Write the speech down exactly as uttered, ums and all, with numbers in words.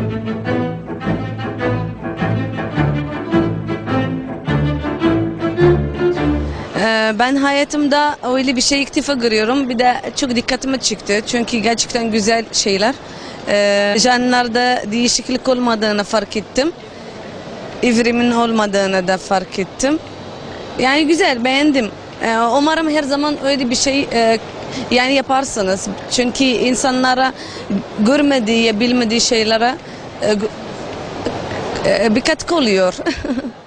Ben hayatımda öyle bir şey ilk defa görüyorum. Bir de çok dikkatime çıktı. Çünkü gerçekten güzel şeyler. Ee, Canlılarda değişiklik olmadığını fark ettim. İvrimin olmadığını da fark ettim. Yani güzel, beğendim. Ee, umarım her zaman öyle bir şey e, yani yaparsınız. Çünkü insanlara görmediği, bilmediği şeylere e, e, bir katkı oluyor.